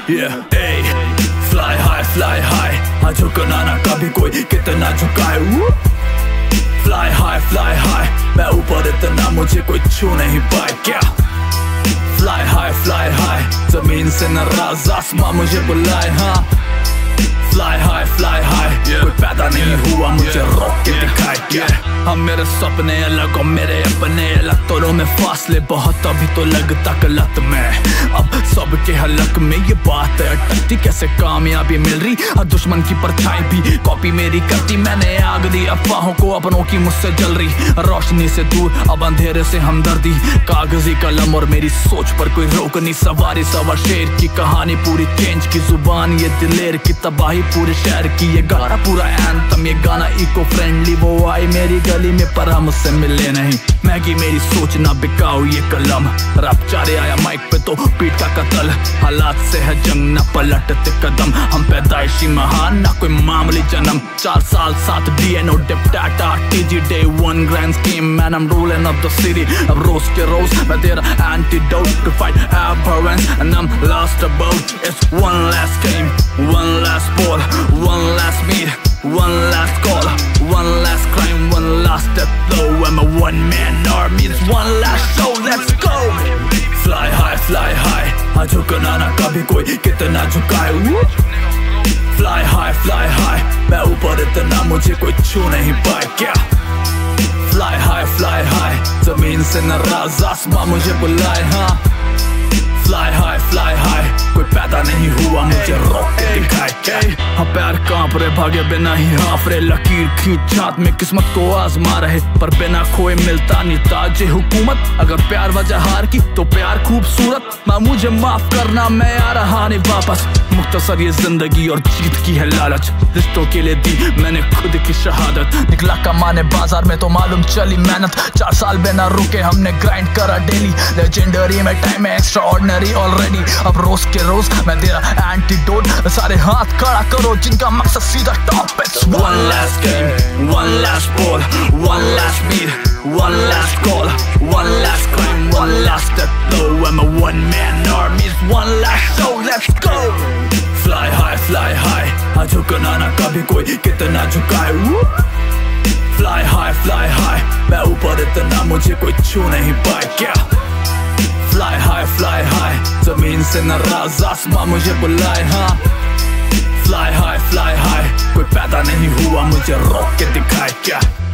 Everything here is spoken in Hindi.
fly high, हाँ झुकना ना कभी कोई कितना झुकाए। Fly high, मैं ऊपर इतना मुझे कोई छू नहीं पाए क्या। Fly high, जमीन से नाराज आसमां मुझे बुलाए। हाँ Fly high, कोई पैदा नहीं हुआ मुझे रोक के दिखाए क्या। हम मेरे सपने अलग और मेरे अपने अलग, दोनों में फासले बहुत, अभी तो लगता गलत में। अब सबके हलक में ये बात है अटकती, कैसे कामयाबी मिल रही हर दुश्मन की परछाई भी कॉपी मेरी करती। मैंने आग दी अफवाहों को, अपनों की मुझसे जल रही रोशनी से दूर, अब अंधेरे से हमदर्दी। कागजी कलम और मेरी सोच पर कोई रोक नहीं, सवारी सवा शेर की कहानी पूरी चेंज की जुबान, ये दिलेर की तबाही पूरे शहर की। ये गाना पूरा एंथम, ये गाना इको फ्रेंडली। वो आई मेरी गली में पर हम उससे मिले नहीं। मैगी मेरी सोच ना बिकाओ ये कलम, रब चारे आया माइक पे तो पीट का कत्ल। हालात से है जंग ना पलटते कदम, हम पैदाइशी महान ना कोई मामूली जन्म। 4 साल 7 DNO डिप्टाटा TG day 1 grand scheme, man I'm ruling up the city। अब रोज के रोज मैं तेरा antidote to fight abhorrence, and I'm lost about। It's one last game, one last ball, one last meet, one last call, one last crime, one last death blow। I'm a one-man army, it's one last show, let's go। Fly high, हाँ झुकना ना कभी कोई कितना झुकाए। Fly high, मैं ऊपर इतना मुझे कोई छू नहीं पाए क्या। Fly high, जमीन से नाराज आसमां मुझे बुलाए। हाँ Fly high, कोई पैदा नहीं हुआ मुझे रोक के दिखाए क्या। हाँ पैर कांप रहे भागे बिना ही हाँफ रहे, लकीर खींच हाथ में किस्मत को आजमा रहे, पर बिना खोए मिलता नहीं ताजे हुकूमत। अगर प्यार वजह हार की तो प्यार खूबसूरत, माँ मुझे माफ करना मैं आ रहा नहीं वापस। मुख्तसर ये जिंदगी और जीत की है लालच, रिश्तों के लिए दी मैंने खुद की शहादत। निकला कमाने बाजार में तो मालूम चली मेहनत, 4 साल बिना रुके हमने ग्राइंड करा डेली। लेजेंडरी में टाइम है एक्स्ट्रा ऑर्डिनरी ऑलरेडी, अब रोज के रोज मैं तेरा एंटीडोट। सारे हाथ खड़ा करो जिनका मकसद सीधा top. It's one last game, one last ball, one last beat, one last call, one last crime, one last death blow। I'm a one-man army, it's one last show, let's go। Fly high, हाँ झुकना ना कभी कोई कितना झुकाए। Fly high, मैं ऊपर इतना मुझे कोई छू नहीं पाए क्या। Fly high, जमीन से नाराज आसमां मुझे बुलाए। हाँ Fly high, कोई पैदा नहीं हुआ मुझे रोक के दिखाए क्या।